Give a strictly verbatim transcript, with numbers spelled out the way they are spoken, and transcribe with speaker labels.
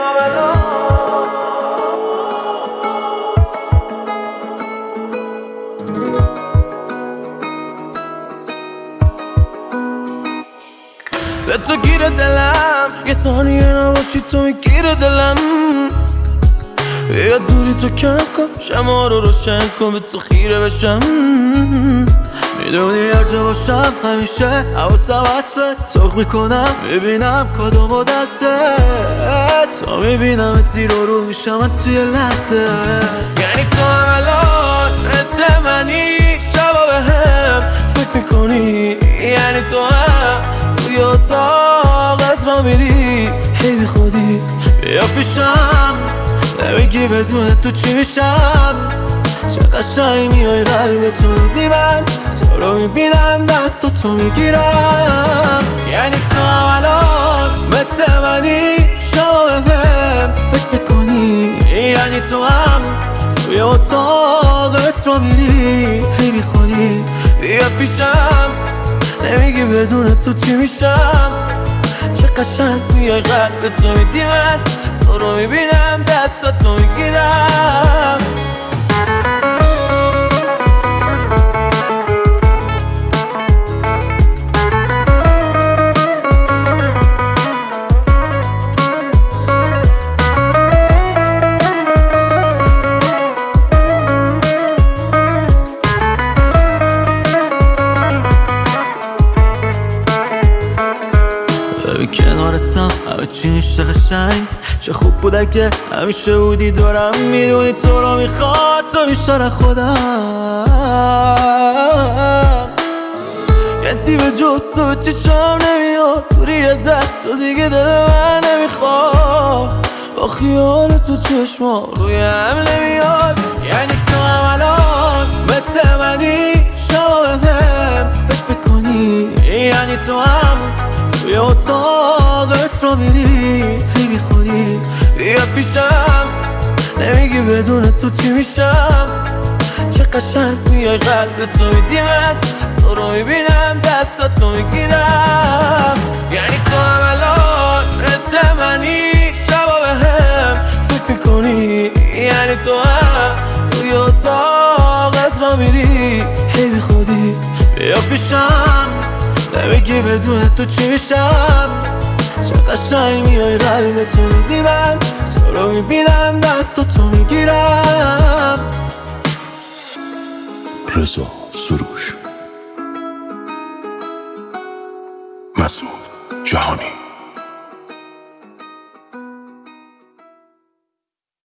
Speaker 1: به تو گیر دلم یه ثانیه نباشی تو میگیر دلم بیا دوری تو کم کن شما رو روشن کن به تو خیره بشم میدونی هر جا باشم همیشه حواسم هست به سرخ میکنم میبینم کدوم و دسته تا میبینم تیر رو میشم توی لحظه یعنی تو هم الان مثل منی شبا به هم فکر میکنی یعنی تو هم توی اتاقت را میری هی بی خودی بیا پیشم نمیگی بدون تو چی میشم چه قشنگ میای قلب تو میدی من تو رو میبینم دست تو میگیرم یعنی تو هم الان مثل منی شما به هم فکر میکنی یعنی تو هم توی اتاقت را میری هی بی خودی بیا پیشم نمیگی بدون تو چی میشم چه قشنگ میای قلب تو میدی من تو رو میبینم دست تو میگیرم کنارتم همه چی میشه قشنگ چه خوب بوده که همیشه بودی دورم میدونی تو رو میخواد تو میشتر خودم کسی به جز تو چشم نمیاد دوری ازت تو دیگه دل من نمیخواد با خیال تو چشما روی هم نمیاد یعنی تو هم الان مثل منی شما به هم فکر میکنی یعنی تو هم توی اتاقت را میری هی بی خودی بیا پیشم نمیگی بدون تو چی میشم چه قشنگ میای قلب تو میدی من تو رو میبینم دست تو میگیرم یعنی تو هم الان مثل منی شبا به هم فکر میکنی یعنی تو هم توی اتاقت را میری هی بی خودی بیا پیشم نمیگی بدون تو چی میشم چه قشنگ میای قلب تو میدی من تو رو میبینم دست تو میگیرم
Speaker 2: رضا سروش مسعود جهانی